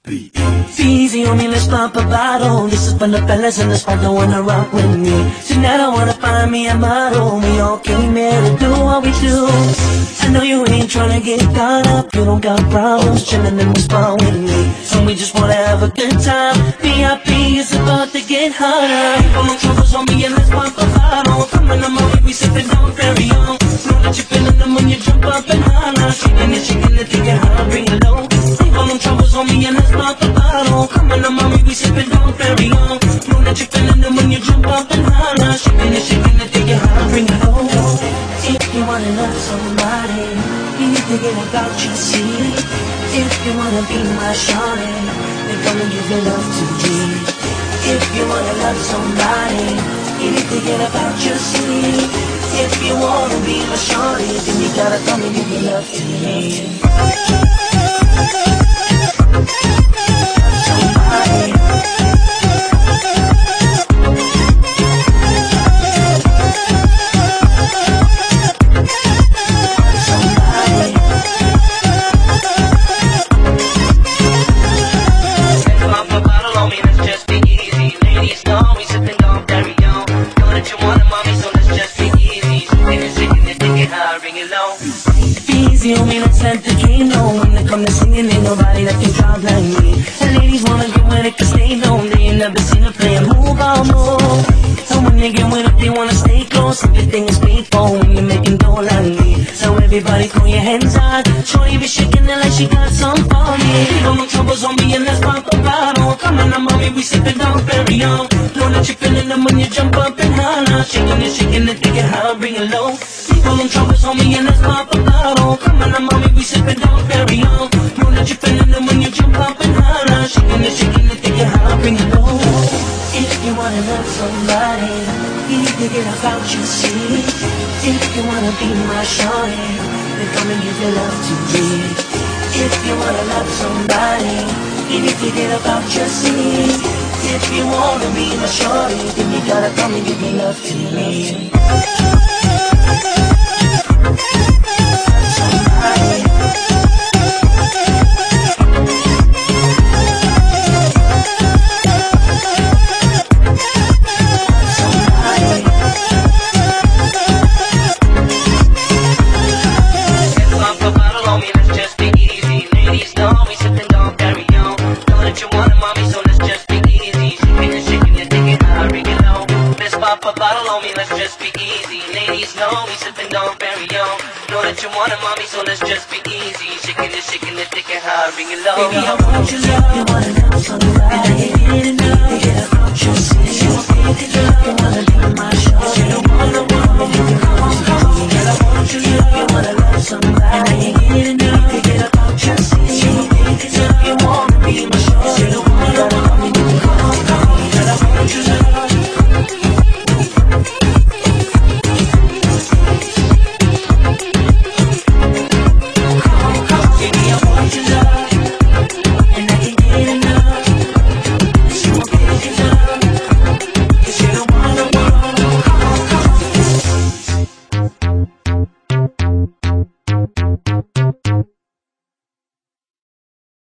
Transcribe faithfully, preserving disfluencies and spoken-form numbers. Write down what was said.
B easy on me, let's pop a bottle. This is for the fellas in the spot that wanna rock with me. Tonight I wanna find me a model. We all came here to do what we do. I know you ain't tryna get caught up. You don't got problems chillin' in the spot with me. So we just wanna have a good time. V I P is about to get hotter. People no troubles on me and let's pop a bottle. Come on, I'm already we sippin' down very on. Know that you feelin' them when you jump up and holler. Shaking it, shaking it, thinking how to bring it low. People no troubles on me and let's pop a bottle. Come on, I'm already we sippin' down very on. Know that you feelin' them when you jump up and holler. Shaking it, shaking it, thinking how to bring it low. If you wanna love somebody, you need to get about your seat. If you wanna be my shawty, then come and give your love to me. If you wanna love somebody, you need to get about your seat. If you wanna be my shawty, then you gotta come and give your love to me. Somebody. Easy on me, let's let the dream know. When they come to singing, ain't nobody that can drop like me. And ladies wanna get with it cause they know they ain't never seen a player move out more. And when they get with it, they wanna stay close. Everything is painful when you're making dough like me. So everybody throw your hands out. Shorty be shaking it like she got some for me. People no troubles on me and let's pop a bottle. Come on, I'm mommy, we sippin' down very on. Know that you're feeling them when you jump up and holler. Shaking it, shaking it, thinking how to bring it low. People no troubles on me and let's pop a bottle. Come on, I'm mommy, we sippin' down very on. Know that you're feeling them when you jump up and holler. Shaking it, shaking it, thinking how to bring it low. If you wanna love somebody, you need to get about your seat. If you wanna be my shawty, then come and give your love to me. If you wanna love somebody, you need to get about your seat. If you wanna be my shawty, then you gotta come and give your love to me. Somebody. Pop a bottle on me, let's just be easy. Ladies know we sippin' Don Perignon. Know that you want it, mommy, so let's just be easy. Shaking it, shaking it, thinking how I bring it low. Baby, I want your love, you wanna love somebody. And I ain't getting enough to get about your seat. You want me to love, you wanna be my show. You don't wanna want me, you can come on, come on. Girl, I want your love, you wanna love somebody. And I ain't getting enough to get about your seat.